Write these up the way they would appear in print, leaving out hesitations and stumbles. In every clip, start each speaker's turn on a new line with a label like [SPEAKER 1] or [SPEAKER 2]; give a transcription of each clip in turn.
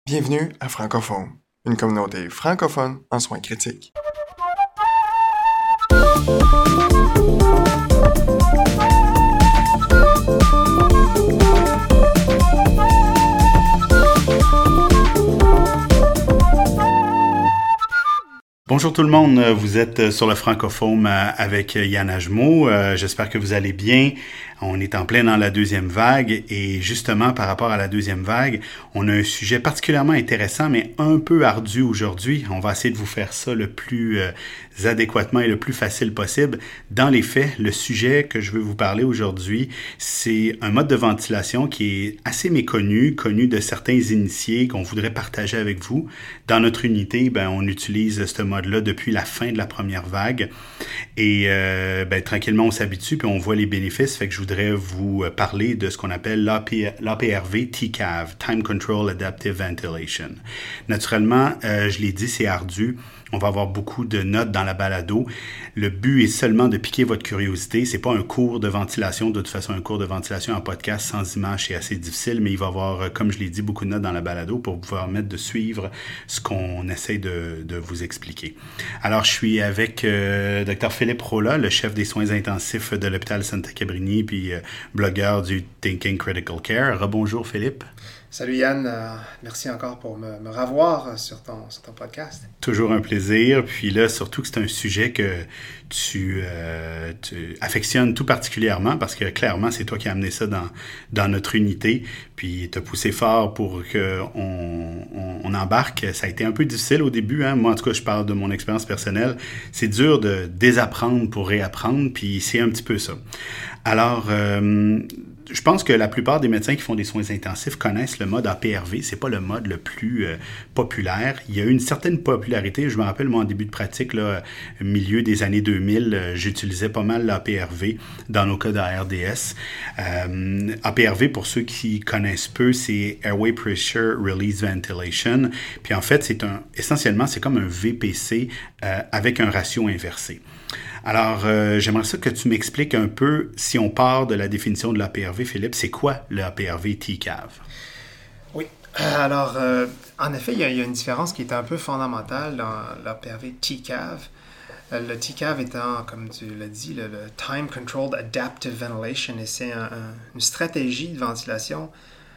[SPEAKER 1] Bienvenue à Francophone, une communauté francophone en soins critiques.
[SPEAKER 2] Bonjour tout le monde, vous êtes sur le Francophone avec Yann Ajmo. J'espère que vous allez bien. On est en plein dans la deuxième vague et justement par rapport à la deuxième vague, on a un sujet particulièrement intéressant mais un peu ardu aujourd'hui. On va essayer de vous faire ça le plus adéquatement et le plus facile possible. Dans les faits, le sujet que je veux vous parler aujourd'hui, c'est un mode de ventilation qui est assez méconnu, connu de certains initiés qu'on voudrait partager avec vous. Dans notre unité, on utilise ce mode-là depuis la fin de la première vague et tranquillement on s'habitue puis on voit les bénéfices. Fait que je voudrais vous parler de ce qu'on appelle l'APRV TCAV, Time Control Adaptive Ventilation. Naturellement, je l'ai dit, c'est ardu. On va avoir beaucoup de notes dans la balado. Le but est seulement de piquer votre curiosité. C'est pas un cours de ventilation. De toute façon, un cours de ventilation en podcast sans image, c'est assez difficile, mais il va y avoir, comme je l'ai dit, beaucoup de notes dans la balado pour vous permettre de suivre ce qu'on essaie de vous expliquer. Alors, je suis avec Dr. Philippe Rolla, le chef des soins intensifs de l'hôpital Santa Cabrini, puis blogueur du Thinking Critical Care. Rebonjour, Philippe.
[SPEAKER 3] Salut Yann, merci encore pour me revoir sur ton podcast.
[SPEAKER 2] Toujours un plaisir, puis là, surtout que c'est un sujet que tu affectionnes tout particulièrement parce que clairement, c'est toi qui as amené ça dans notre unité, puis tu as poussé fort pour qu'on embarque. Ça a été un peu difficile au début, hein? Moi, en tout cas, je parle de mon expérience personnelle. C'est dur de désapprendre pour réapprendre, puis c'est un petit peu ça. Alors, je pense que la plupart des médecins qui font des soins intensifs connaissent le mode APRV. C'est pas le mode le plus populaire. Il y a eu une certaine popularité. Je me rappelle, moi, en début de pratique, là, milieu des années 2000, j'utilisais pas mal l'APRV dans nos cas d'ARDS. APRV, pour ceux qui connaissent peu, c'est Airway Pressure Release Ventilation. Puis en fait, essentiellement, c'est comme un VPC avec un ratio inversé. Alors, j'aimerais ça que tu m'expliques un peu, si on part de la définition de l'APRV, Philippe, c'est quoi l'APRV TCAV?
[SPEAKER 3] Oui, alors, en effet, il y a une différence qui est un peu fondamentale dans l'APRV TCAV. Le TCAV étant, comme tu l'as dit, le Time Controlled Adaptive Ventilation, et c'est une stratégie de ventilation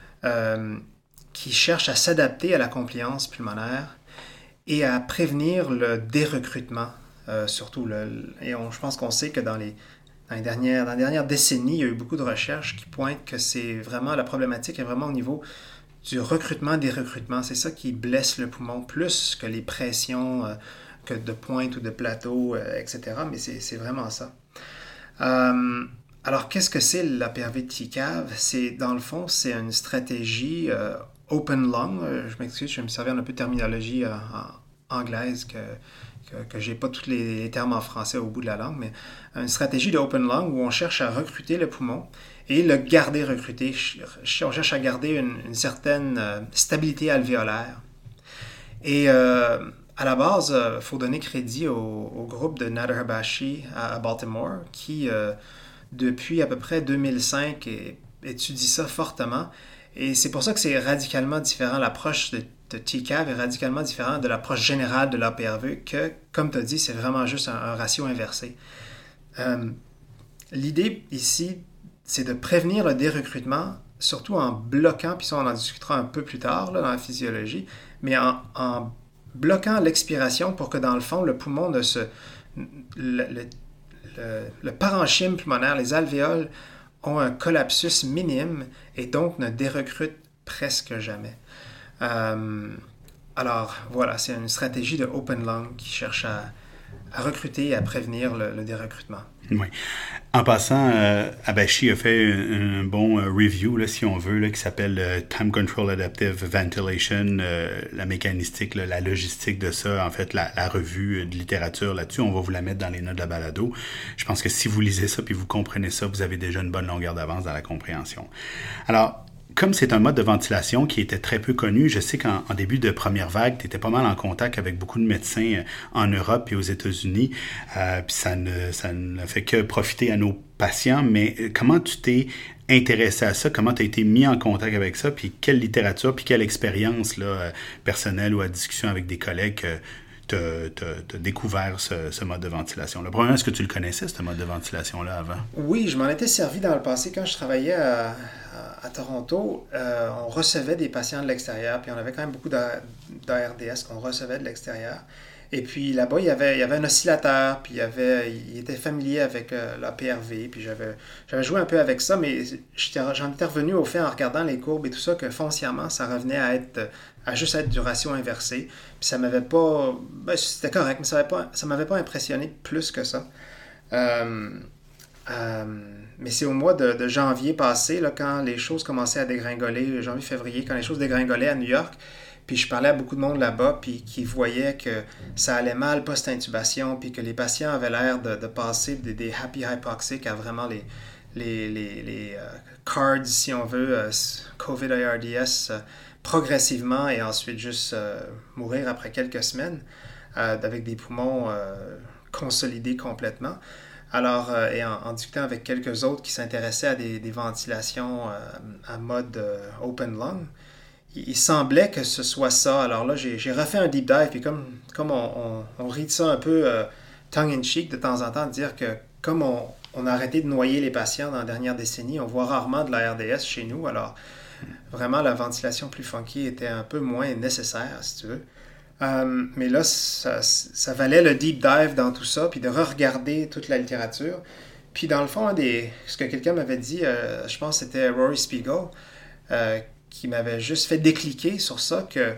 [SPEAKER 3] qui cherche à s'adapter à la compliance pulmonaire et à prévenir le dérecrutement. Surtout, je pense qu'on sait que dans la dernière décennie, il y a eu beaucoup de recherches qui pointent que c'est vraiment, la problématique est vraiment au niveau du recrutement, des recrutements. C'est ça qui blesse le poumon plus que les pressions que de pointe ou de plateau, etc. Mais c'est vraiment ça. Alors, qu'est-ce que c'est l'APRV TCAV? Dans le fond, c'est une stratégie open lung. Je m'excuse, je vais me servir un peu de terminologie anglaise que j'ai pas tous les termes en français au bout de la langue, mais une stratégie de open lung où on cherche à recruter le poumon et le garder recruté. On cherche à garder une certaine stabilité alvéolaire. Et à la base, il faut donner crédit au groupe de Nader Habashi à Baltimore qui, depuis à peu près 2005, étudie ça fortement. Et c'est pour ça que c'est radicalement différent. L'approche de TCAV est radicalement différente de l'approche générale de l'APRV que, comme tu as dit, c'est vraiment juste un ratio inversé. L'idée ici, c'est de prévenir le dérecrutement, surtout en bloquant, puis ça on en discutera un peu plus tard là, dans la physiologie, mais en bloquant l'expiration pour que dans le fond, le poumon le parenchyme pulmonaire, les alvéoles, ont un collapsus minime et donc ne dérecrutent presque jamais. Alors voilà, c'est une stratégie de open lung qui cherche à recruter et à prévenir le dérecrutement.
[SPEAKER 2] Oui. En passant, Habashi a fait un bon review, là, si on veut, là, qui s'appelle Time Control Adaptive Ventilation, la mécanistique, là, la logistique de ça, en fait, la revue de littérature là-dessus. On va vous la mettre dans les notes de la balado. Je pense que si vous lisez ça puis vous comprenez ça, vous avez déjà une bonne longueur d'avance dans la compréhension. Alors, comme c'est un mode de ventilation qui était très peu connu, je sais qu'en début de première vague, tu étais pas mal en contact avec beaucoup de médecins en Europe et aux États-Unis. Puis ça ne fait que profiter à nos patients. Mais comment tu t'es intéressé à ça? Comment tu as été mis en contact avec ça? Puis quelle littérature, puis quelle expérience là, personnelle ou à discussion avec des collègues t'as découvert ce mode de ventilation-là? Premièrement, est-ce que tu le connaissais, ce mode de ventilation-là, avant?
[SPEAKER 3] Oui, je m'en étais servi dans le passé quand je travaillais à Toronto. On recevait des patients de l'extérieur, puis on avait quand même beaucoup d'ARDS qu'on recevait de l'extérieur. Et puis là-bas, il y avait un oscillateur, puis il était familier avec la PRV, puis j'avais joué un peu avec ça, mais j'en étais revenu au fait en regardant les courbes et tout ça, que foncièrement, ça revenait à juste être du ratio inversé. Puis ça m'avait pas... Ben, c'était correct, mais ça m'avait pas impressionné plus que ça. Mais c'est au mois de janvier passé, là, quand les choses commençaient à dégringoler, janvier-février, quand les choses dégringolaient à New York, puis je parlais à beaucoup de monde là-bas, puis qui voyaient que ça allait mal post-intubation, puis que les patients avaient l'air de passer des happy hypoxiques à vraiment les cards, si on veut, COVID-ARDS, progressivement, et ensuite juste mourir après quelques semaines, avec des poumons consolidés complètement. Alors, et en discutant avec quelques autres qui s'intéressaient à des ventilations à mode open lung, il semblait que ce soit ça. Alors là, j'ai refait un deep dive, puis comme on rit de ça un peu tongue-in-cheek de temps en temps, de dire que comme on a arrêté de noyer les patients dans la dernière décennie, on voit rarement de la RDS chez nous. Alors, vraiment, la ventilation plus funky était un peu moins nécessaire, si tu veux. Mais là, ça valait le deep dive dans tout ça, puis de re-regarder toute la littérature. Puis dans le fond, ce que quelqu'un m'avait dit, je pense que c'était Rory Spiegel, qui m'avait juste fait décliquer sur ça, que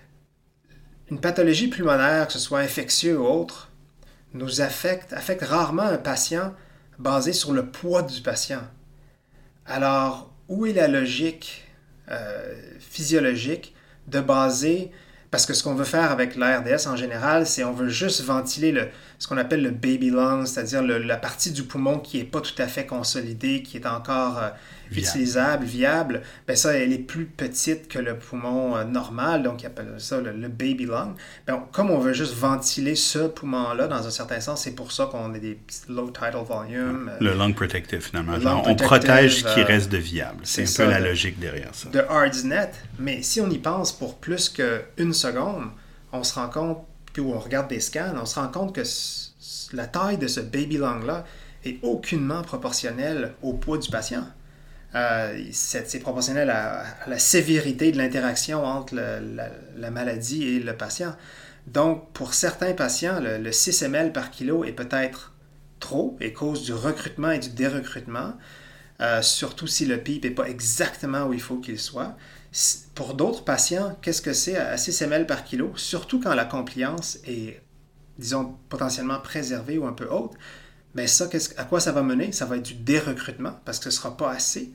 [SPEAKER 3] une pathologie pulmonaire, que ce soit infectieux ou autre, nous affecte rarement un patient basé sur le poids du patient. Alors, où est la logique physiologique de baser... Parce que ce qu'on veut faire avec l'ARDS en général, c'est on veut juste ventiler ce qu'on appelle le baby lung, c'est-à-dire la partie du poumon qui n'est pas tout à fait consolidée, qui est encore utilisable, viable. Ben ça, elle est plus petite que le poumon normal, donc ils appellent ça le baby lung. Ben, comme on veut juste ventiler ce poumon-là, dans un certain sens, c'est pour ça qu'on a des low tidal volume.
[SPEAKER 2] Le lung protective, finalement. On protège ce qui reste de viable. C'est un peu la logique derrière ça.
[SPEAKER 3] De ARDSnet, mais si on y pense pour plus qu'une seconde, on se rend compte, puis on regarde des scans, on se rend compte que la taille de ce baby lung-là est aucunement proportionnelle au poids du patient. C'est proportionnel à la sévérité de l'interaction entre la maladie et le patient. Donc, pour certains patients, le 6 ml par kilo est peut-être trop et cause du recrutement et du dérecrutement, surtout si le PEEP n'est pas exactement où il faut qu'il soit. Pour d'autres patients, qu'est-ce que c'est à 6 ml par kilo? Surtout quand la compliance est, disons, potentiellement préservée ou un peu haute, bien ça, à quoi ça va mener? Ça va être du dérecrutement parce que ce ne sera pas assez.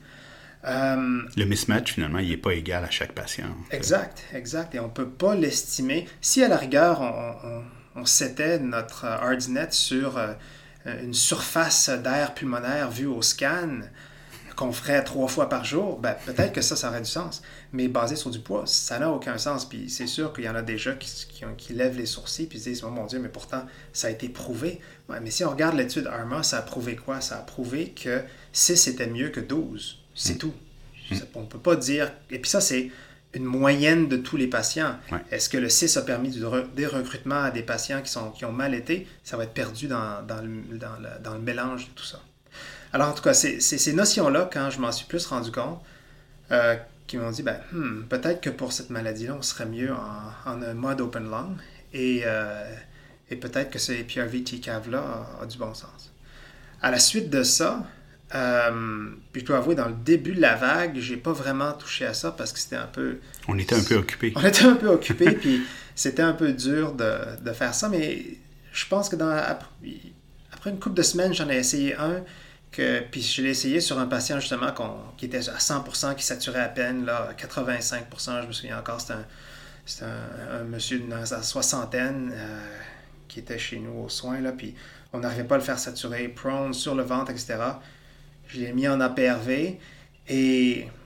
[SPEAKER 2] Le mismatch, finalement, il n'est pas égal à chaque patient.
[SPEAKER 3] Exact. Et on ne peut pas l'estimer. Si à la rigueur, on setait notre ARDSnet sur une surface d'air pulmonaire vue au scan, qu'on ferait 3 fois par jour, ben, peut-être que ça aurait du sens. Mais basé sur du poids, ça n'a aucun sens. Puis c'est sûr qu'il y en a déjà qui lèvent les sourcils et se disent « Oh mon Dieu, mais pourtant, ça a été prouvé. » Ouais, mais si on regarde l'étude ARMA, ça a prouvé quoi? Ça a prouvé que 6 était mieux que 12. C'est tout. On ne peut pas dire... Et puis ça, c'est une moyenne de tous les patients. Ouais. Est-ce que le 6 a permis des recrutements à des patients qui ont mal été? Ça va être perdu dans le mélange de tout ça. Alors, en tout cas, c'est ces notions-là, quand je m'en suis plus rendu compte, qui m'ont dit, peut-être que pour cette maladie-là, on serait mieux en un mode open lung, et peut-être que ce PRV-TCAV-là a du bon sens. À la suite de ça, puis je dois avouer, dans le début de la vague, j'ai pas vraiment touché à ça, parce que c'était un peu...
[SPEAKER 2] On était un peu occupés.
[SPEAKER 3] Puis c'était un peu dur de faire ça, mais je pense que après une couple de semaines, j'en ai essayé un, puis je l'ai essayé sur un patient justement qui était à 100%, qui saturait à peine, là, 85%, je me souviens encore, c'était un monsieur dans sa soixantaine qui était chez nous aux soins, là, puis on n'arrivait pas à le faire saturer, prone, sur le ventre, etc. Je l'ai mis en APRV et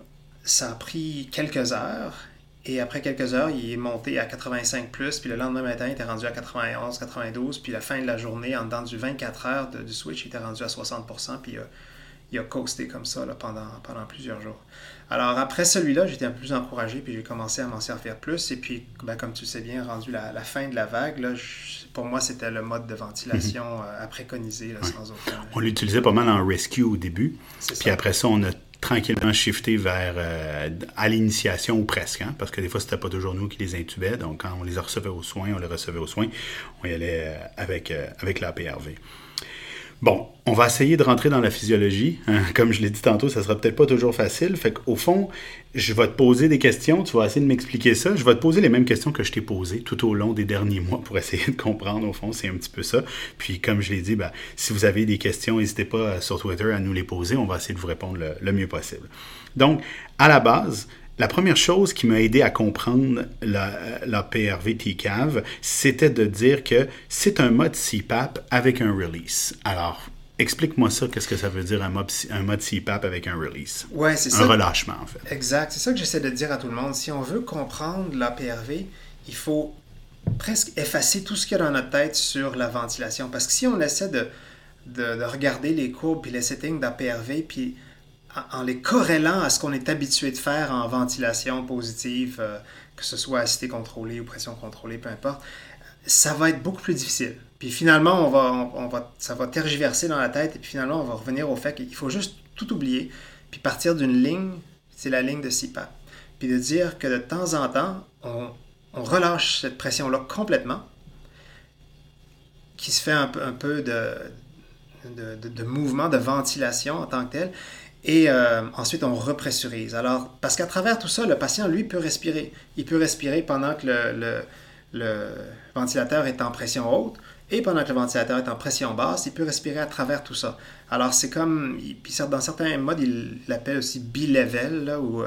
[SPEAKER 3] ça a pris quelques heures. Et après quelques heures, il est monté à 85+, puis le lendemain matin, il était rendu à 91, 92, puis la fin de la journée, en dedans du 24 heures du switch, il était rendu à 60%, puis il a coasté comme ça là, pendant plusieurs jours. Alors après celui-là, j'étais un peu plus encouragé, puis j'ai commencé à m'en servir plus, et puis comme tu le sais bien, rendu la fin de la vague, là, pour moi, c'était le mode de ventilation à préconiser, là, sans aucun...
[SPEAKER 2] On l'utilisait pas mal en rescue au début, puis après ça, on a tranquillement shifté vers à l'initiation ou presque, hein, parce que des fois, c'était pas toujours nous qui les intubait, donc quand on les recevait aux soins, on y allait avec l'APRV. Bon, on va essayer de rentrer dans la physiologie. Comme je l'ai dit tantôt, ça sera peut-être pas toujours facile. Fait qu'au fond, je vais te poser des questions, tu vas essayer de m'expliquer ça. Je vais te poser les mêmes questions que je t'ai posées tout au long des derniers mois pour essayer de comprendre. Au fond, c'est un petit peu ça. Puis, comme je l'ai dit, si vous avez des questions, n'hésitez pas sur Twitter à nous les poser. On va essayer de vous répondre le mieux possible. Donc, à la base, la première chose qui m'a aidé à comprendre la PRV TCAV, c'était de dire que c'est un mode CPAP avec un release. Alors, explique-moi ça, qu'est-ce que ça veut dire un mode CPAP avec un release?
[SPEAKER 3] Ouais, c'est ça.
[SPEAKER 2] Un relâchement, en fait.
[SPEAKER 3] Exact, c'est ça que j'essaie de dire à tout le monde. Si on veut comprendre la PRV, il faut presque effacer tout ce qu'il y a dans notre tête sur la ventilation. Parce que si on essaie de regarder les courbes et les settings d'APRV, puis en les corrélant à ce qu'on est habitué de faire en ventilation positive, que ce soit acidité contrôlée ou pression contrôlée, peu importe, ça va être beaucoup plus difficile. Puis finalement, ça va tergiverser dans la tête et puis finalement, on va revenir au fait qu'il faut juste tout oublier puis partir d'une ligne, c'est la ligne de CPAP. Puis de dire que de temps en temps, on relâche cette pression-là complètement, qui se fait un peu de mouvement, de ventilation en tant que tel. Et ensuite, on repressurise. Alors, parce qu'à travers tout ça, le patient, lui, peut respirer. Il peut respirer pendant que le ventilateur est en pression haute et pendant que le ventilateur est en pression basse, il peut respirer à travers tout ça. Alors, c'est comme... Puis dans certains modes, il l'appelle aussi bi-level, là, ou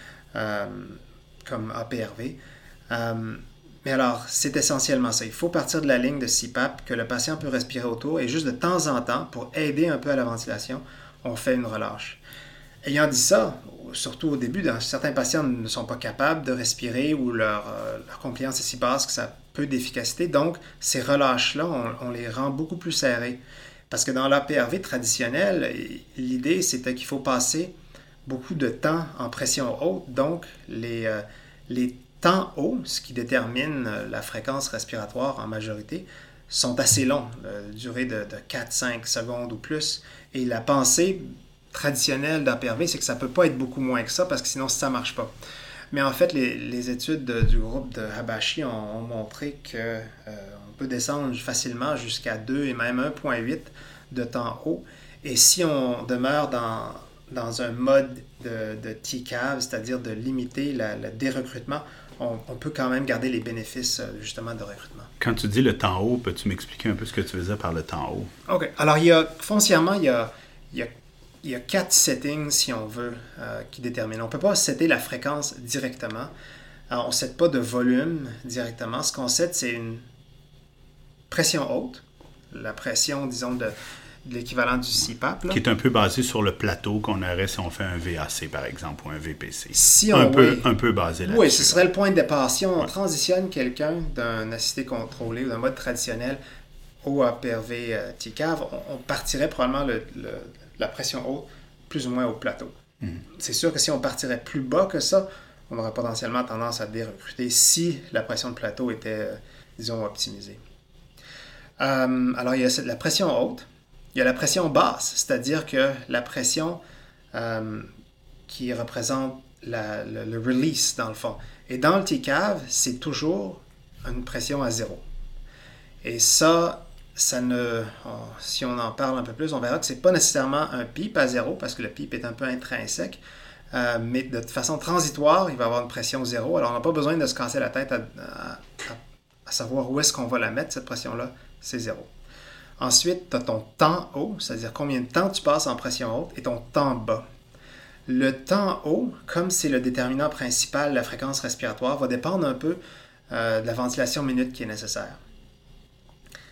[SPEAKER 3] comme APRV. Mais alors, c'est essentiellement ça. Il faut partir de la ligne de CPAP que le patient peut respirer autour et juste de temps en temps, pour aider un peu à la ventilation, on fait une relâche. Ayant dit ça, surtout au début, certains patients ne sont pas capables de respirer ou leur compliance est si basse que ça a peu d'efficacité. Donc, ces relâches-là, on les rend beaucoup plus serrés. Parce que dans l'APRV traditionnel, l'idée, c'était qu'il faut passer beaucoup de temps en pression haute. Donc, les temps hauts, ce qui détermine la fréquence respiratoire en majorité, sont assez longs, durée de 4-5 secondes ou plus. Et la pensée traditionnelle d'APRV, c'est que ça ne peut pas être beaucoup moins que ça, parce que sinon, ça ne marche pas. Mais en fait, les études du groupe de Habashi ont montré qu'on peut descendre facilement jusqu'à 2 et même 1,8 de temps haut. Et si on demeure dans un mode de TCAV, c'est-à-dire de limiter le dérecrutement, on peut quand même garder les bénéfices justement de recrutement.
[SPEAKER 2] Quand tu dis le temps haut, peux-tu m'expliquer un peu ce que tu veux dire par le temps haut?
[SPEAKER 3] OK. Alors, foncièrement, il y a 4 settings, si on veut, qui déterminent. On ne peut pas setter la fréquence directement. Alors, on ne set pas de volume directement. Ce qu'on set, c'est une pression haute, la pression, disons, de l'équivalent du CPAP. Là.
[SPEAKER 2] Qui est un peu basé sur le plateau qu'on aurait si on fait un VAC, par exemple, ou un VPC. Un peu basé là-dessus.
[SPEAKER 3] Oui, ce serait le point de départ. Si on transitionne quelqu'un d'un acidité contrôlée ou d'un mode traditionnel au APRV TCAV, on partirait probablement la pression haute plus ou moins au plateau. C'est sûr que si on partirait plus bas que ça, on aurait potentiellement tendance à dérecruter si la pression de plateau était, disons, optimisée. Alors, il y a la pression haute. Il y a la pression basse, c'est-à-dire que la pression qui représente le release, dans le fond. Et dans le TCAV, c'est toujours une pression à 0. Et ça si on en parle un peu plus, on verra que ce n'est pas nécessairement un PEEP à 0, parce que le PEEP est un peu intrinsèque, mais de façon transitoire, il va avoir une pression 0. Alors, on n'a pas besoin de se casser la tête à savoir où est-ce qu'on va la mettre, cette pression-là, c'est 0. Ensuite, tu as ton temps haut, c'est-à-dire combien de temps tu passes en pression haute, et ton temps bas. Le temps haut, comme c'est le déterminant principal de la fréquence respiratoire, va dépendre un peu de la ventilation minute qui est nécessaire.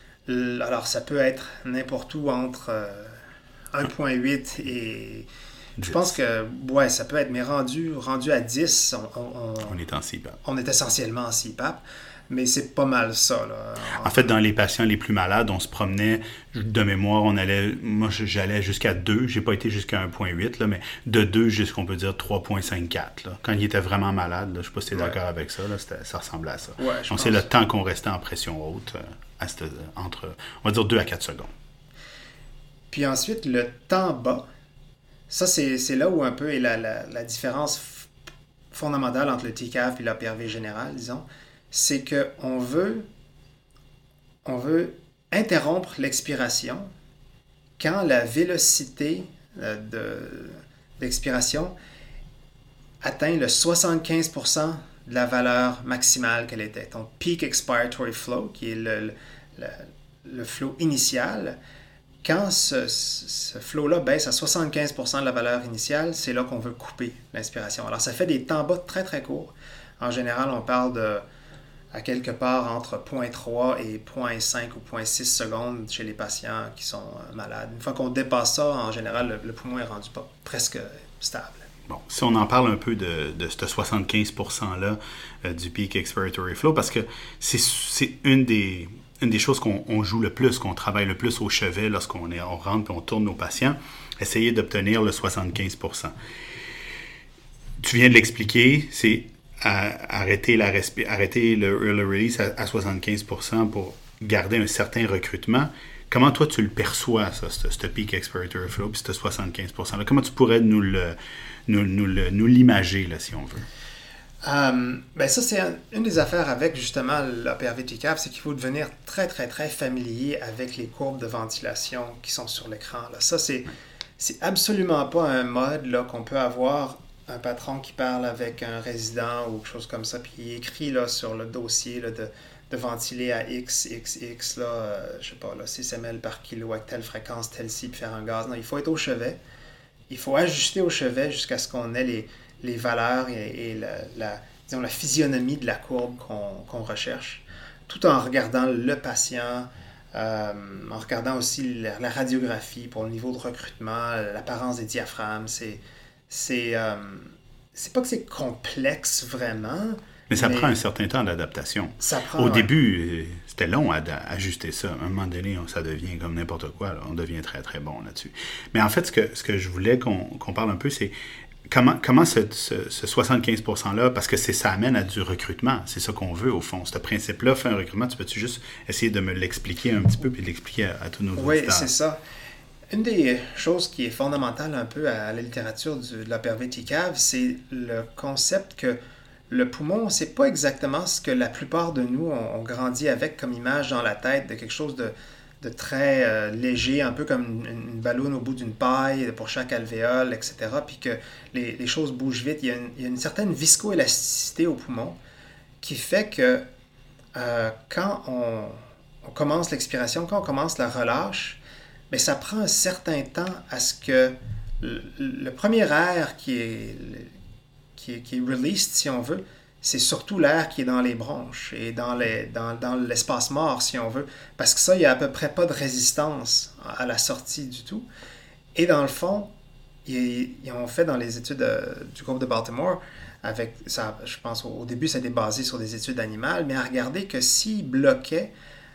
[SPEAKER 3] Alors, ça peut être n'importe où entre 1,8 et Je pense que, ouais, ça peut être, mais rendu à 10,
[SPEAKER 2] on est en CPAP.
[SPEAKER 3] On est essentiellement en CPAP, mais c'est pas mal ça, là.
[SPEAKER 2] En fait, dans les patients les plus malades, on se promenait, de mémoire, j'allais jusqu'à 2, j'ai pas été jusqu'à 1.8, là, mais de 2 jusqu'à, on peut dire, 3.54, là. Quand il était vraiment malade, là, je sais pas si tu es d'accord avec ça, là, ça ressemblait à ça.
[SPEAKER 3] Ouais,
[SPEAKER 2] donc, c'est le temps qu'on restait en pression haute, entre, on va dire, 2 à 4 secondes.
[SPEAKER 3] Puis ensuite, le temps bas, ça, c'est là où un peu est la différence fondamentale entre le TCAV et l'APRV général, disons. C'est qu'on veut interrompre l'expiration quand la vélocité d'expiration atteint le 75% de la valeur maximale qu'elle était. Donc, peak expiratory flow, qui est le flow initial. Quand ce flow-là baisse à 75% de la valeur initiale, c'est là qu'on veut couper l'inspiration. Alors, ça fait des temps bas très, très courts. En général, on parle à quelque part entre 0.3 et 0.5 ou 0.6 secondes chez les patients qui sont malades. Une fois qu'on dépasse ça, en général, le poumon est rendu presque stable.
[SPEAKER 2] Bon, si on en parle un peu de ce 75%-là du peak expiratory flow, parce que c'est une des choses qu'on joue le plus, qu'on travaille le plus au chevet lorsqu'on rentre et on tourne nos patients, essayer d'obtenir le 75%. Tu viens de l'expliquer, c'est arrêter le early release à 75% pour garder un certain recrutement. Comment toi tu le perçois, ça, ce peak expiratory flow, puis ce 75%-là? Comment tu pourrais nous l'imager, là, si on veut?
[SPEAKER 3] Ben ça, c'est une des affaires avec justement l'APRV TCAV, c'est qu'il faut devenir très, très, très familier avec les courbes de ventilation qui sont sur l'écran. Là. Ça, c'est absolument pas un mode là, qu'on peut avoir un patron qui parle avec un résident ou quelque chose comme ça, puis il écrit là, sur le dossier là, de ventiler à XX, là, je sais pas, là, 6 ml par kilo avec telle fréquence, telle ci, puis faire un gaz. Non, il faut être au chevet. Il faut ajuster au chevet jusqu'à ce qu'on ait les valeurs et la physionomie de la courbe qu'on recherche, tout en regardant le patient, en regardant aussi la radiographie pour le niveau de recrutement, l'apparence des diaphragmes. C'est pas que c'est complexe vraiment.
[SPEAKER 2] Mais ça prend un certain temps d'adaptation. Au début, c'était long à ajuster ça. À un moment donné, ça devient comme n'importe quoi. Là. On devient très, très bon là-dessus. Mais en fait, ce que je voulais qu'on parle un peu, c'est comment ce 75%-là, parce que ça amène à du recrutement. C'est ça qu'on veut, au fond. Ce principe-là fait un recrutement. Tu peux-tu juste essayer de me l'expliquer un petit peu puis de l'expliquer à tous nos auditeurs?
[SPEAKER 3] Oui, c'est ça. Une des choses qui est fondamentale un peu à la littérature de l'APRV TCAV, c'est le concept que le poumon, c'est pas exactement ce que la plupart de nous ont grandi avec comme image dans la tête de quelque chose de très léger, un peu comme une ballonne au bout d'une paille pour chaque alvéole, etc. Puis que les choses bougent vite. Il y a une certaine viscoélasticité au poumon qui fait que quand on commence l'expiration, quand on commence la relâche, mais ça prend un certain temps à ce que le premier air qui est released, si on veut, c'est surtout l'air qui est dans les bronches et dans l'espace mort, si on veut. Parce que ça, il n'y a à peu près pas de résistance à la sortie du tout. Et dans le fond, ils ont fait dans les études du groupe de Baltimore, avec ça, je pense au début, ça a été basé sur des études animales, mais à regarder que s'ils bloquaient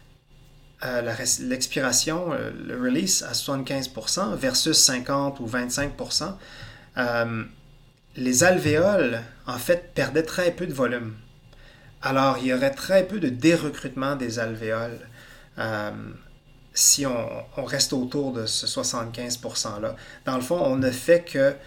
[SPEAKER 3] l'expiration, le release à 75% versus 50 ou 25%, les alvéoles, en fait, perdaient très peu de volume. Alors, il y aurait très peu de dérecrutement des alvéoles si on reste autour de ce 75%-là. Dans le fond, on ne fait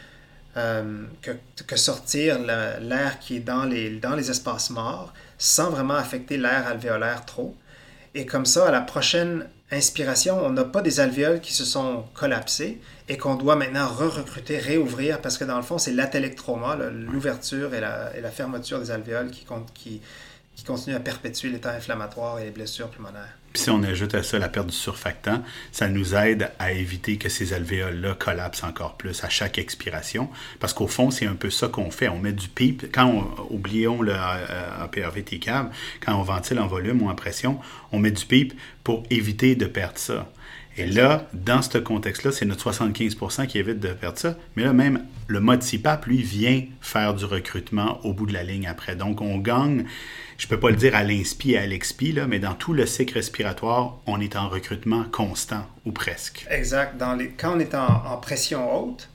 [SPEAKER 3] que sortir l'air qui est dans les espaces morts sans vraiment affecter l'air alvéolaire trop. Et comme ça, à la prochaine inspiration, on n'a pas des alvéoles qui se sont collapsées et qu'on doit maintenant re-recruter, réouvrir, parce que dans le fond, c'est l'atelectroma, l'ouverture et la fermeture des alvéoles qui continuent à perpétuer l'état inflammatoire et les blessures pulmonaires.
[SPEAKER 2] Puis si on ajoute à ça la perte du surfactant, ça nous aide à éviter que ces alvéoles-là collapsent encore plus à chaque expiration. Parce qu'au fond, c'est un peu ça qu'on fait. On met du PEEP. Oublions le APRV TCAV, quand on ventile en volume ou en pression, on met du PEEP pour éviter de perdre ça. Et là, dans ce contexte-là, c'est notre 75% qui évite de perdre ça. Mais là, même le mode CPAP, lui, vient faire du recrutement au bout de la ligne après. Donc, on gagne, je ne peux pas le dire à l'inspi et à l'expi, là, mais dans tout le cycle respiratoire, on est en recrutement constant, ou presque.
[SPEAKER 3] Exact. Quand on est en pression haute,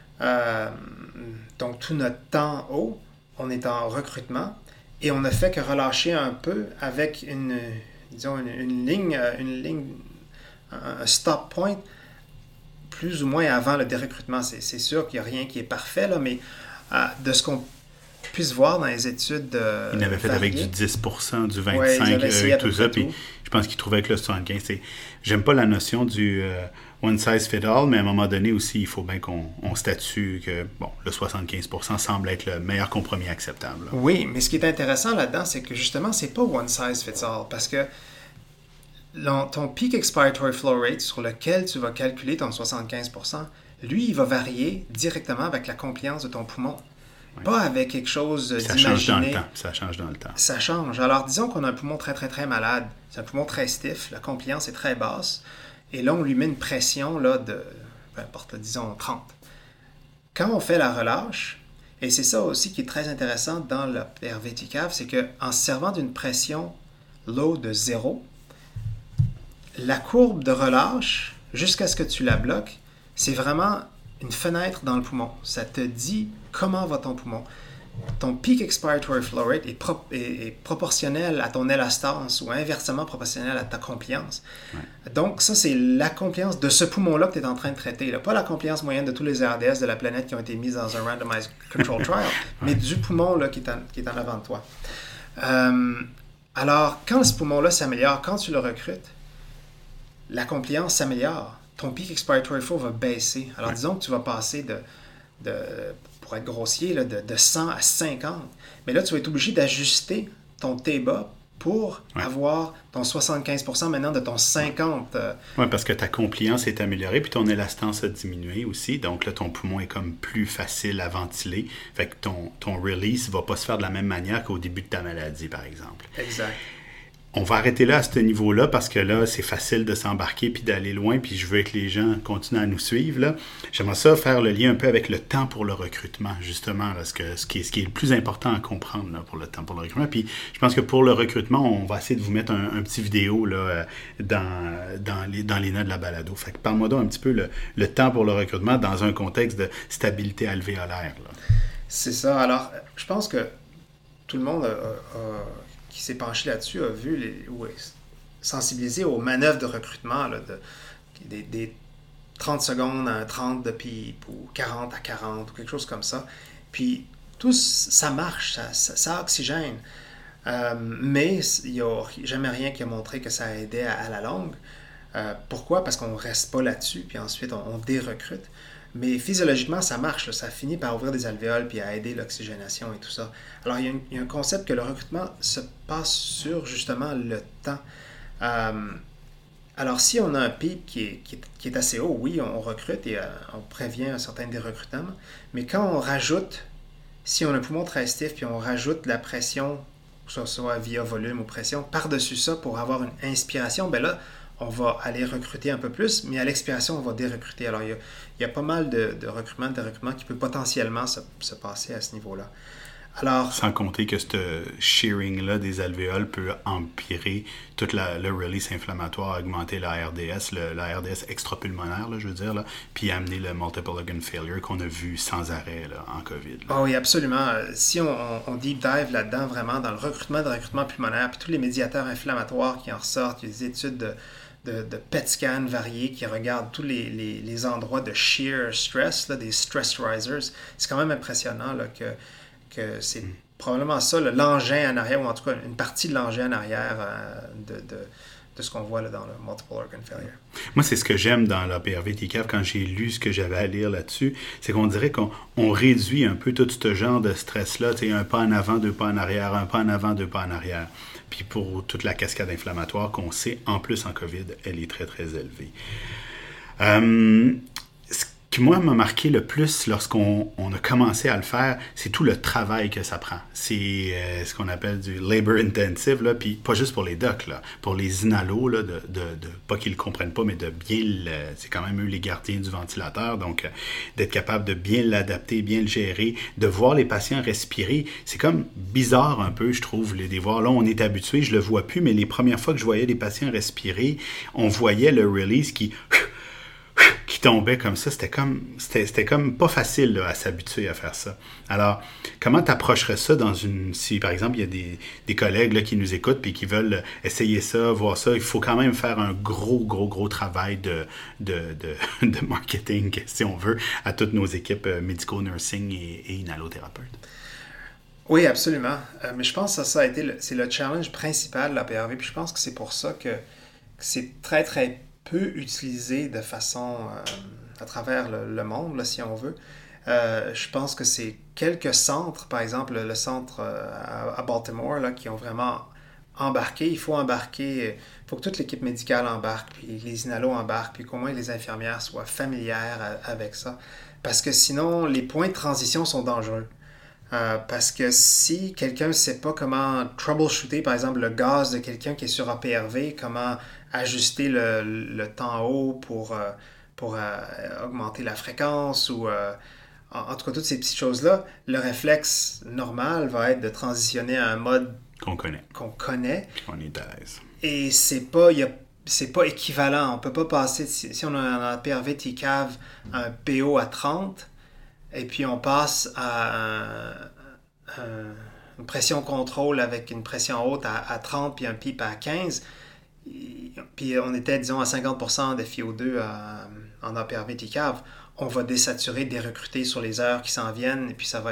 [SPEAKER 3] donc tout notre temps haut, on est en recrutement et on ne fait que relâcher un peu avec une ligne, un stop point plus ou moins avant le dérecrutement. C'est sûr qu'il n'y a rien qui est parfait, là, mais de ce qu'on puisse voir dans les études
[SPEAKER 2] il avait fait avec du 10%, du 25%,
[SPEAKER 3] ouais,
[SPEAKER 2] tout ça, puis je pense qu'il trouvait que le 75%, j'aime pas la notion du one size fit all, mais à un moment donné aussi, il faut bien qu'on statue que le 75% semble être le meilleur compromis acceptable. Là.
[SPEAKER 3] Oui, mais ce qui est intéressant là-dedans, c'est que justement, c'est pas one size fits all, parce que ton peak expiratory flow rate sur lequel tu vas calculer ton 75%, lui, il va varier directement avec la compliance de ton poumon. Oui. Pas avec quelque chose d'imaginé.
[SPEAKER 2] Ça change dans le temps.
[SPEAKER 3] Ça change. Alors, disons qu'on a un poumon très, très, très malade. C'est un poumon très stiff. La compliance est très basse. Et là, on lui met une pression là, de, peu importe, disons 30. Quand on fait la relâche, et c'est ça aussi qui est très intéressant dans le RVT-CAV, c'est qu'en se servant d'une pression low de 0, la courbe de relâche, jusqu'à ce que tu la bloques, c'est vraiment une fenêtre dans le poumon. Ça te dit comment va ton poumon. Ton peak expiratory flow rate est proportionnel à ton élastance ou inversement proportionnel à ta compliance. Ouais. Donc, ça, c'est la compliance de ce poumon-là que tu es en train de traiter. Là. Pas la compliance moyenne de tous les RDS de la planète qui ont été mis dans un randomized control trial, mais du poumon là, qui est en avant de toi. Alors, quand ce poumon-là s'améliore, quand tu le recrutes, la compliance s'améliore. Ton peak expiratory flow va baisser. Alors, disons que tu vas passer pour être grossier, là, de 100 à 50. Mais là, tu vas être obligé d'ajuster ton T-bas pour avoir ton 75% maintenant de ton 50.
[SPEAKER 2] Oui, parce que ta compliance est améliorée, puis ton élastance a diminué aussi. Donc là, ton poumon est comme plus facile à ventiler. Fait que ton release ne va pas se faire de la même manière qu'au début de ta maladie, par exemple.
[SPEAKER 3] Exact.
[SPEAKER 2] On va arrêter là à ce niveau-là parce que là, c'est facile de s'embarquer puis d'aller loin, puis je veux que les gens continuent à nous suivre. Là. J'aimerais ça faire le lien un peu avec le temps pour le recrutement, justement, là, ce qui est le plus important à comprendre là, pour le temps pour le recrutement. Puis je pense que pour le recrutement, on va essayer de vous mettre un petit vidéo là, dans les notes de la balado. Fait que parle-moi donc un petit peu le temps pour le recrutement dans un contexte de stabilité alvéolaire. Là.
[SPEAKER 3] C'est ça. Alors, je pense que tout le monde qui s'est penché là-dessus a vu ou sensibilisé aux manœuvres de recrutement là, des 30 secondes à un 30 de pipe ou 40 à 40 ou quelque chose comme ça. Puis tout ça marche, ça oxygène. Mais il n'y a jamais rien qui a montré que ça a aidé à la longue. Pourquoi? Parce qu'on ne reste pas là-dessus, puis ensuite on dérecrute. Mais physiologiquement, ça marche. Là. Ça finit par ouvrir des alvéoles puis à aider l'oxygénation et tout ça. Alors, il y a un concept que le recrutement se passe sur, justement, le temps. Alors, si on a un pic qui est assez haut, oui, on recrute et on prévient un certain dérecrutement. Mais quand on rajoute, si on a un poumon très stiff puis on rajoute la pression, que ce soit via volume ou pression, par-dessus ça pour avoir une inspiration, bien là, on va aller recruter un peu plus, mais à l'expiration, on va dérecruter. Alors, il y a pas mal de recrutement, qui peut potentiellement se passer à ce niveau-là. Alors,
[SPEAKER 2] sans compter que ce shearing-là des alvéoles peut empirer tout le release inflammatoire, augmenter la RDS, la RDS extrapulmonaire, là, je veux dire, là, puis amener le multiple organ failure qu'on a vu sans arrêt là, en COVID.
[SPEAKER 3] Oh oui, absolument. Si on deep dive là-dedans, vraiment, dans le recrutement pulmonaire, puis tous les médiateurs inflammatoires qui en ressortent, il y a des études de PET scan variés qui regardent tous les endroits de shear stress, là, des stress risers. C'est quand même impressionnant là, que c'est probablement ça, l'engin en arrière, ou en tout cas une partie de l'engin en arrière de ce qu'on voit là, dans le multiple organ failure.
[SPEAKER 2] Moi, c'est ce que j'aime dans la RVT-CAV quand j'ai lu ce que j'avais à lire là-dessus, c'est qu'on dirait qu'on réduit un peu tout ce genre de stress-là, tu sais, un pas en avant, deux pas en arrière, un pas en avant, deux pas en arrière. Puis pour toute la cascade inflammatoire qu'on sait, en plus en COVID, elle est très, très élevée. Ce qui, moi, m'a marqué le plus lorsqu'on a commencé à le faire, c'est tout le travail que ça prend. C'est ce qu'on appelle du labor intensive, là, puis pas juste pour les docs, là, pour les inalos, là, pas qu'ils le comprennent pas, mais de bien c'est quand même eux les gardiens du ventilateur, donc d'être capable de bien l'adapter, bien le gérer, de voir les patients respirer. C'est comme bizarre un peu, je trouve, les voir. Là, on est habitué, je le vois plus, mais les premières fois que je voyais les patients respirer, on voyait le release qui tombait comme ça. C'était comme pas facile là, à s'habituer à faire ça. Alors, comment tu approcherais ça si par exemple il y a des collègues là, qui nous écoutent et qui veulent essayer ça, voir ça, il faut quand même faire un gros travail de marketing, si on veut, à toutes nos équipes médico-nursing et inhalothérapeutes.
[SPEAKER 3] Oui, absolument. Mais je pense que ça a été c'est le challenge principal de la PRV, puis je pense que c'est pour ça que c'est très, très peu utilisé de façon à travers le monde, là, si on veut. Je pense que c'est quelques centres, par exemple le centre à Baltimore, là, qui ont vraiment embarqué. Il faut embarquer, il faut que toute l'équipe médicale embarque, puis les inalos embarquent, puis qu'au moins les infirmières soient familières avec ça. Parce que sinon, les points de transition sont dangereux. Parce que si quelqu'un ne sait pas comment troubleshooter, par exemple, le gaz de quelqu'un qui est sur APRV, comment ajuster le temps haut pour augmenter la fréquence ou en tout cas toutes ces petites choses-là, le réflexe normal va être de transitionner à un mode
[SPEAKER 2] qu'on connaît. On est à l'aise.
[SPEAKER 3] Et c'est pas équivalent. On ne peut pas passer, si on a un APRV TCAV, un PO à 30, et puis on passe à une pression contrôle avec une pression haute à 30 puis un PIP à 15. Puis on était, disons, à 50% de FiO2 en APRV TCAV. On va désaturer, dérecruter sur les heures qui s'en viennent. Et puis ça va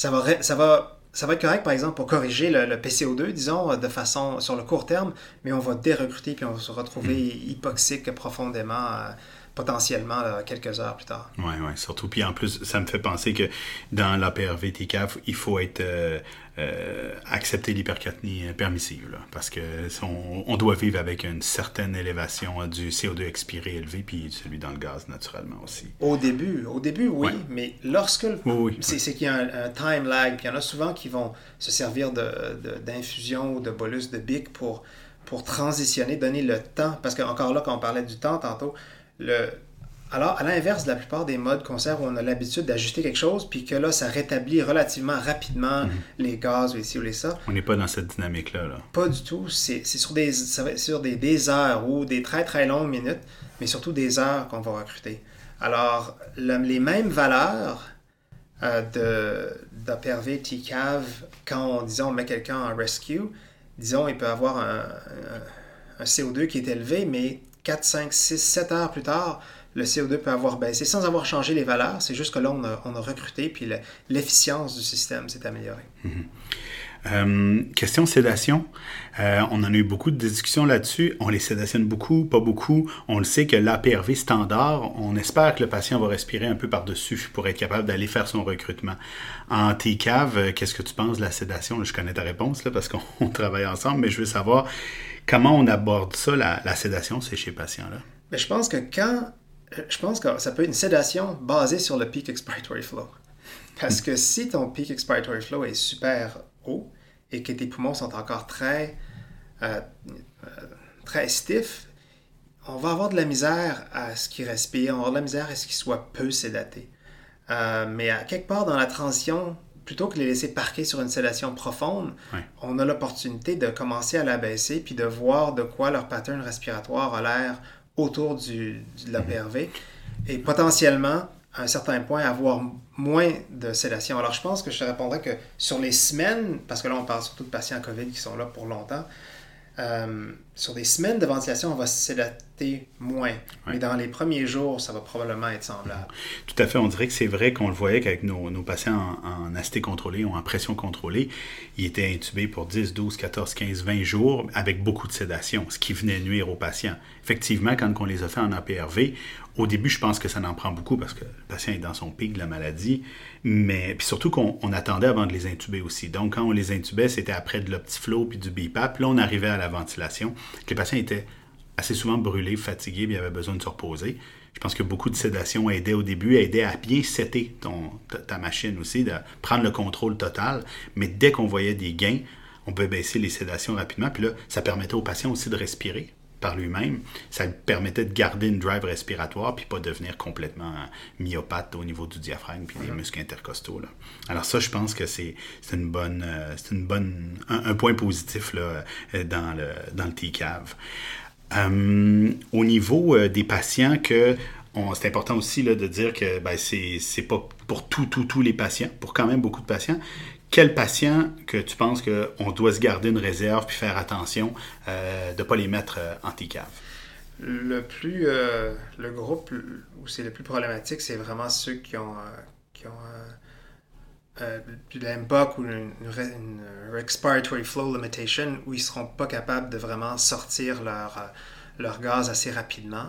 [SPEAKER 3] être correct, par exemple, pour corriger le PCO2, disons, de façon sur le court terme, mais on va dérecruter puis on va se retrouver hypoxique profondément potentiellement quelques heures plus tard.
[SPEAKER 2] Oui, surtout. Puis en plus, ça me fait penser que dans l'APRV TCAV, il faut être accepter l'hypercapnie permissive, là, parce que on doit vivre avec une certaine élévation du CO2 expiré élevé, puis celui dans le gaz, naturellement, aussi.
[SPEAKER 3] Au début, oui, mais lorsque... C'est qu'il y a un time lag, puis il y en a souvent qui vont se servir d'infusion ou de bolus de BIC pour transitionner, donner le temps, parce qu'encore là, quand on parlait du temps tantôt, alors, à l'inverse de la plupart des modes conserve où on a l'habitude d'ajuster quelque chose, puis que là, ça rétablit relativement rapidement les gaz ou les ci ou les ça.
[SPEAKER 2] On n'est pas dans cette dynamique-là. Là.
[SPEAKER 3] Pas du tout. Ça va être sur des heures ou des très, très longues minutes, mais surtout des heures qu'on va recruter. Alors, les mêmes valeurs d'APRV, TCAV, quand disons, on met quelqu'un en rescue, disons, il peut avoir un CO2 qui est élevé, mais 4, 5, 6, 7 heures plus tard, le CO2 peut avoir baissé sans avoir changé les valeurs. C'est juste que là, on a recruté, puis l'efficience du système s'est améliorée.
[SPEAKER 2] Question sédation. On en a eu beaucoup de discussions là-dessus. On les sédationne beaucoup, pas beaucoup. On le sait que l'APRV standard, on espère que le patient va respirer un peu par-dessus pour être capable d'aller faire son recrutement. En TCAV, qu'est-ce que tu penses de la sédation? Là, je connais ta réponse là, parce qu'on travaille ensemble, mais je veux savoir comment on aborde ça, la sédation, chez ces patients-là.
[SPEAKER 3] Mais je pense que ça peut être une sédation basée sur le peak expiratory flow. Parce que si ton peak expiratory flow est super haut et que tes poumons sont encore très stiffs, on va avoir de la misère à ce qu'il respire, on va avoir de la misère à ce qu'il soit peu sédaté. Mais à quelque part dans la transition, plutôt que de les laisser parquer sur une sédation profonde, on a l'opportunité de commencer à l'abaisser puis de voir de quoi leur pattern respiratoire a l'air autour de l'APRV et potentiellement, à un certain point, avoir moins de sédation. Alors, je pense que je te répondrais que sur les semaines, parce que là, on parle surtout de patients COVID qui sont là pour longtemps, sur des semaines de ventilation, on va se sédater moins. Mais dans les premiers jours, ça va probablement être semblable.
[SPEAKER 2] Tout à fait. On dirait que c'est vrai qu'on le voyait qu'avec nos patients en AST contrôlée ou en pression contrôlée, ils étaient intubés pour 10, 12, 14, 15, 20 jours avec beaucoup de sédation, ce qui venait nuire aux patients. Effectivement, quand on les a fait en APRV, au début, je pense que ça en prend beaucoup parce que le patient est dans son pic de la maladie, mais puis surtout qu'on attendait avant de les intuber aussi. Donc, quand on les intubait, c'était après de l'Optiflow puis du BiPAP. Puis là, on arrivait à la ventilation. Les patients étaient assez souvent brûlé, fatigué, puis il avait besoin de se reposer. Je pense que beaucoup de sédation aidait au début, aidait à bien setter ta machine aussi, de prendre le contrôle total. Mais dès qu'on voyait des gains, on pouvait baisser les sédations rapidement. Puis là, ça permettait au patient aussi de respirer par lui-même. Ça lui permettait de garder une drive respiratoire puis pas devenir complètement myopathe au niveau du diaphragme puis des muscles intercostaux. Là. Alors ça, je pense que c'est un point positif là, dans le TCAV. Au niveau des patients c'est important aussi là, de dire que c'est pas pour tous les patients, pour quand même beaucoup de patients. Quel patient que tu penses qu'on doit se garder une réserve puis faire attention de ne pas les mettre en TCAV?
[SPEAKER 3] Le groupe où c'est le plus problématique, c'est vraiment ceux qui ont de l'MPOC ou une Respiratory Flow Limitation, où ils ne seront pas capables de vraiment sortir leur gaz assez rapidement.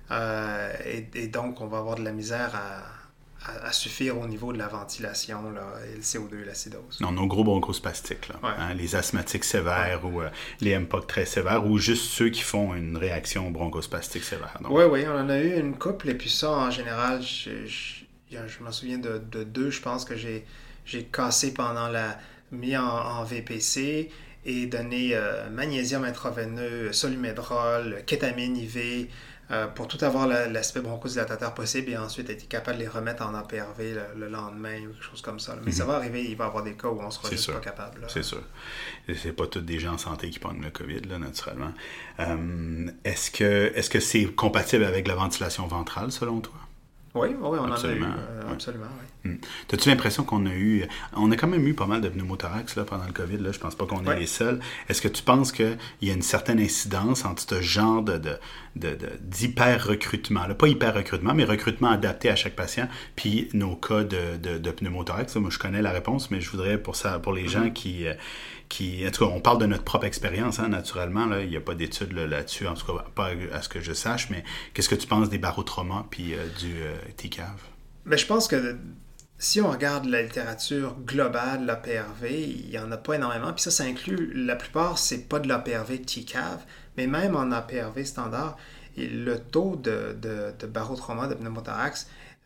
[SPEAKER 3] Et donc, on va avoir de la misère à suffire au niveau de la ventilation là, et le CO2 et l'acidose.
[SPEAKER 2] Non, nos gros bronchospastiques, là,
[SPEAKER 3] ouais.
[SPEAKER 2] Les asthmatiques sévères ou les MPOC très sévères ou juste ceux qui font une réaction bronchospastique sévère.
[SPEAKER 3] Oui, on en a eu une couple et puis ça, en général, je m'en souviens de deux, je pense que j'ai cassé pendant la mis en VPC et donné magnésium intraveineux, Solumédrol, kétamine IV, pour tout avoir l'aspect bronchodilatateur possible et ensuite être capable de les remettre en APRV le lendemain ou quelque chose comme ça. Mais ça va arriver, il va y avoir des cas où on ne sera juste pas capable. Là.
[SPEAKER 2] C'est sûr. C'est pas tous des gens en santé qui pognent le COVID, là, naturellement. Est-ce que c'est compatible avec la ventilation ventrale, selon toi?
[SPEAKER 3] Oui, on
[SPEAKER 2] absolument,
[SPEAKER 3] en a eu. Absolument, oui.
[SPEAKER 2] T'as-tu l'impression qu'on a quand même eu pas mal de pneumothorax là, pendant le COVID, là, je pense pas qu'on est les seuls. Est-ce que tu penses qu'il y a une certaine incidence entre ce genre d'hyper-recrutement, là, pas hyper-recrutement, mais recrutement adapté à chaque patient, puis nos cas de pneumothorax? Moi, je connais la réponse, mais je voudrais pour les gens qui en tout cas, on parle de notre propre expérience, hein, naturellement. Là, il n'y a pas d'études là-dessus, en tout cas, pas à ce que je sache, mais qu'est-ce que tu penses des barotraumas puis du TCAV?
[SPEAKER 3] Mais je pense que si on regarde la littérature globale de l'APRV, il n'y en a pas énormément. Puis ça inclut, la plupart, c'est pas de l'APRV TCAV, mais même en APRV standard, le taux de barotrauma, de pneumothorax,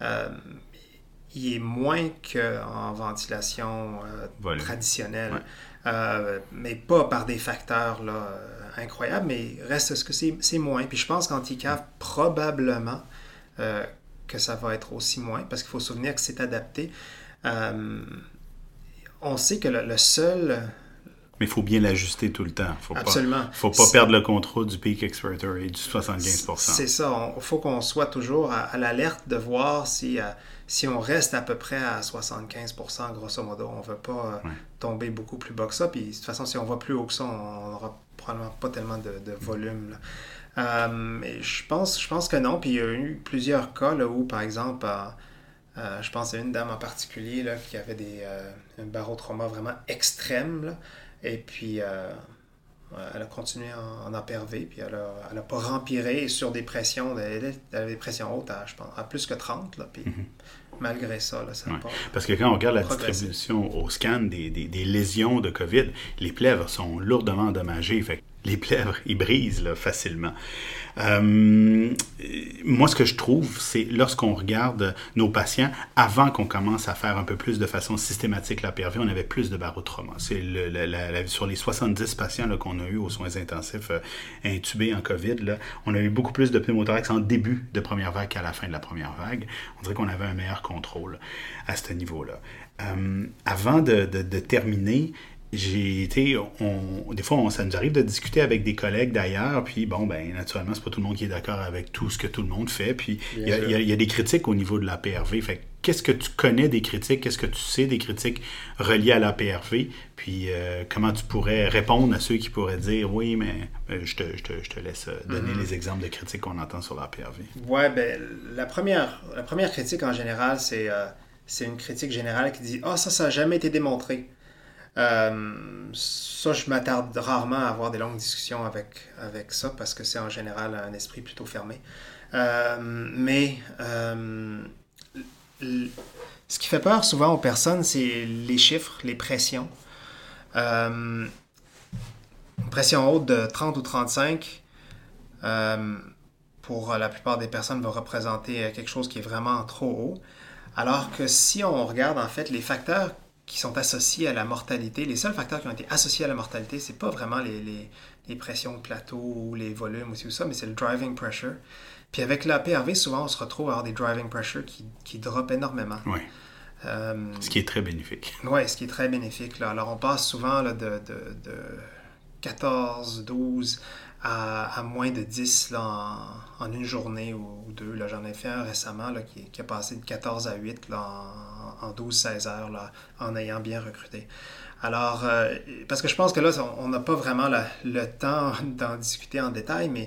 [SPEAKER 3] il est moins qu'en ventilation traditionnelle. Ouais. Mais pas par des facteurs là, incroyables, mais reste ce que c'est moins. Puis je pense qu'en TCAV, probablement que ça va être aussi moins, parce qu'il faut se souvenir que c'est adapté. On sait que le seul...
[SPEAKER 2] Mais il faut bien l'ajuster tout le temps.
[SPEAKER 3] Absolument.
[SPEAKER 2] Faut pas perdre le contrôle du peak expiratory du 75%.
[SPEAKER 3] C'est ça. Il faut qu'on soit toujours à l'alerte de voir si on reste à peu près à 75%, grosso modo. On ne veut pas tomber beaucoup plus bas que ça. Puis de toute façon, si on va plus haut que ça, on n'aura probablement pas tellement de volume. Là. Mais je pense que non. Puis il y a eu plusieurs cas là, où, par exemple, je pense à une dame en particulier là, qui avait un barotrauma vraiment extrême. Là. Et puis, elle a continué en APRV, puis elle a pas rempiré sur des pressions. Elle avait des pressions hautes, je pense, à plus que 30. Là, puis malgré ça, là, ça n'a pas...
[SPEAKER 2] Parce que quand on regarde la distribution au scan des lésions de COVID, les plèvres sont lourdement endommagées. Fait que les plèvres, ils brisent là, facilement. Moi, ce que je trouve, c'est lorsqu'on regarde nos patients, avant qu'on commence à faire un peu plus de façon systématique l'APRV, on avait plus de barotrauma. C'est sur les 70 patients là, qu'on a eu aux soins intensifs intubés en COVID, là, on a eu beaucoup plus de pneumothorax en début de première vague qu'à la fin de la première vague. On dirait qu'on avait un meilleur contrôle à ce niveau-là. Avant de terminer, des fois, ça nous arrive de discuter avec des collègues d'ailleurs, puis naturellement, c'est pas tout le monde qui est d'accord avec tout ce que tout le monde fait, puis il y a des critiques au niveau de l'APRV. Fait qu'est-ce que tu connais des critiques, qu'est-ce que tu sais des critiques reliées à l'APRV, puis comment tu pourrais répondre à ceux qui pourraient dire oui, mais je te laisse donner les exemples de critiques qu'on entend sur l'APRV.
[SPEAKER 3] Ouais, la première critique en général, c'est une critique générale qui dit ça n'a jamais été démontré. Ça, je m'attarde rarement à avoir des longues discussions avec ça parce que c'est en général un esprit plutôt fermé. Mais ce qui fait peur souvent aux personnes, c'est les chiffres, les pressions. Une pression haute de 30 ou 35, pour la plupart des personnes, va représenter quelque chose qui est vraiment trop haut. Alors que si on regarde en fait les facteurs qui sont associés à la mortalité, les seuls facteurs qui ont été associés à la mortalité, c'est pas vraiment les pressions de plateau ou les volumes ou ça, mais c'est le driving pressure. Puis avec la PRV, souvent on se retrouve à avoir des driving pressure qui drop énormément.
[SPEAKER 2] Oui. Ce qui est très bénéfique.
[SPEAKER 3] Oui, ce qui est très bénéfique. Là. Alors on passe souvent là, de 14, 12 à moins de 10 là, en une journée ou deux. Là. J'en ai fait un récemment là, qui a passé de 14 à 8 là, en 12-16 heures là, en ayant bien recruté. Alors, parce que je pense que là, on n'a pas vraiment le temps d'en discuter en détail, mais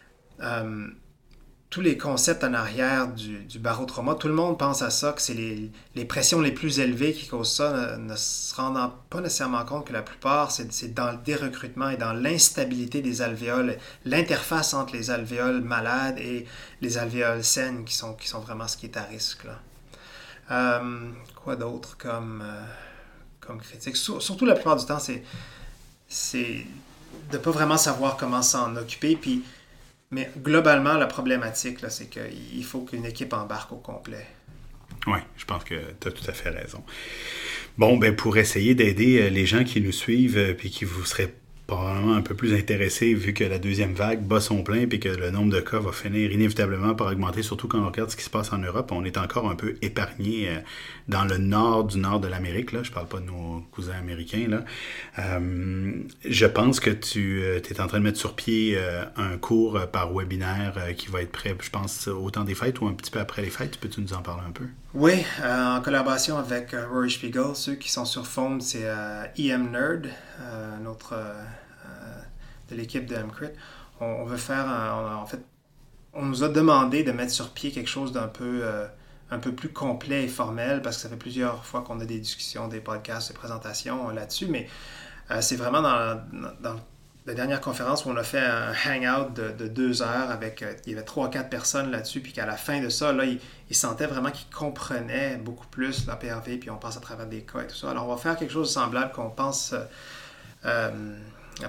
[SPEAKER 3] tous les concepts en arrière du barotrauma, tout le monde pense à ça, que c'est les pressions les plus élevées qui causent ça, ne se rendant pas nécessairement compte que la plupart, c'est dans le dérecrutement et dans l'instabilité des alvéoles, l'interface entre les alvéoles malades et les alvéoles saines qui sont vraiment ce qui est à risque. Là. Quoi d'autre comme critique? Surtout la plupart du temps, c'est de ne pas vraiment savoir comment s'en occuper, mais globalement, la problématique, là, c'est qu'il faut qu'une équipe embarque au complet.
[SPEAKER 2] Oui, je pense que tu as tout à fait raison. Bon, ben pour essayer d'aider les gens qui nous suivent puis qui vous seraient probablement un peu plus intéressés vu que la deuxième vague bat son plein puis que le nombre de cas va finir inévitablement par augmenter, surtout quand on regarde ce qui se passe en Europe. On est encore un peu épargné dans le nord de l'Amérique. Là. Je parle pas de nos cousins américains. Là. Je pense que tu es en train de mettre sur pied un cours par webinaire qui va être prêt, je pense, au temps des fêtes ou un petit peu après les fêtes. Peux-tu nous en parler un peu?
[SPEAKER 3] Oui, en collaboration avec Rory Spiegel. Ceux qui sont sur Foam, c'est EM Nerd, un autre de l'équipe de MCRIT. On veut faire, en fait, on nous a demandé de mettre sur pied quelque chose d'un peu plus complet et formel, parce que ça fait plusieurs fois qu'on a des discussions, des podcasts, des présentations là-dessus, mais c'est vraiment dans la dernière conférence où on a fait un hangout de 2 heures avec, il y avait 3-4 personnes là-dessus, puis qu'à la fin de ça, là, ils sentaient vraiment qu'ils comprenaient beaucoup plus la PRV, puis on passe à travers des cas et tout ça. Alors on va faire quelque chose de semblable qu'on pense la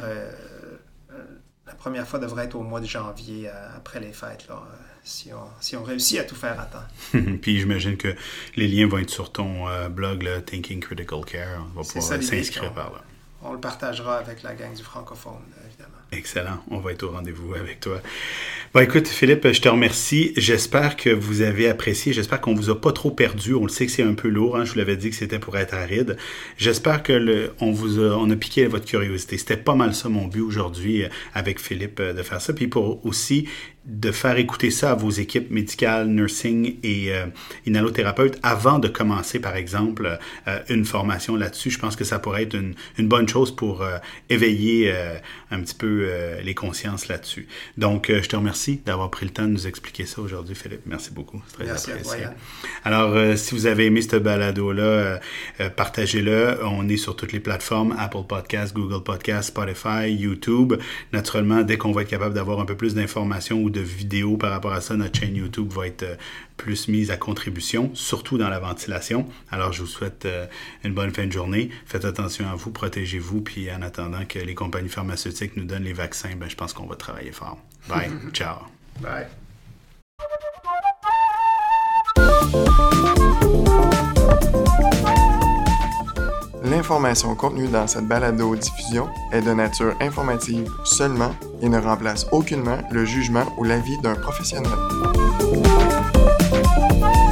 [SPEAKER 3] première fois devrait être au mois de janvier, après les fêtes, là, si on réussit à tout faire à temps.
[SPEAKER 2] Puis j'imagine que les liens vont être sur ton blog, là, Thinking Critical Care. On va pouvoir s'inscrire par là.
[SPEAKER 3] On le partagera avec la gang du francophone, évidemment.
[SPEAKER 2] Excellent. On va être au rendez-vous avec toi. Bon, écoute, Philippe, je te remercie. J'espère que vous avez apprécié. J'espère qu'on vous a pas trop perdu. On le sait que c'est un peu lourd. Hein? Je vous l'avais dit que c'était pour être aride. J'espère que on a piqué votre curiosité. C'était pas mal ça mon but aujourd'hui avec Philippe de faire ça. Puis pour aussi de faire écouter ça à vos équipes médicales, nursing et inhalothérapeutes avant de commencer, par exemple, une formation là-dessus. Je pense que ça pourrait être une bonne chose pour éveiller un petit peu les consciences là-dessus. Donc, je te remercie d'avoir pris le temps de nous expliquer ça aujourd'hui, Philippe. Merci beaucoup. C'est très apprécié. Merci à toi, Yann. Alors, si vous avez aimé ce balado-là, partagez-le. On est sur toutes les plateformes, Apple Podcasts, Google Podcasts, Spotify, YouTube. Naturellement, dès qu'on va être capable d'avoir un peu plus d'informations ou de vidéos par rapport à ça, notre chaîne YouTube va être plus mise à contribution, surtout dans la ventilation. Alors, je vous souhaite une bonne fin de journée. Faites attention à vous, protégez-vous, puis en attendant que les compagnies pharmaceutiques nous donnent les vaccins, ben, je pense qu'on va travailler fort. Bye. Ciao.
[SPEAKER 3] Bye.
[SPEAKER 1] L'information contenue dans cette balado-diffusion est de nature informative seulement et ne remplace aucunement le jugement ou l'avis d'un professionnel.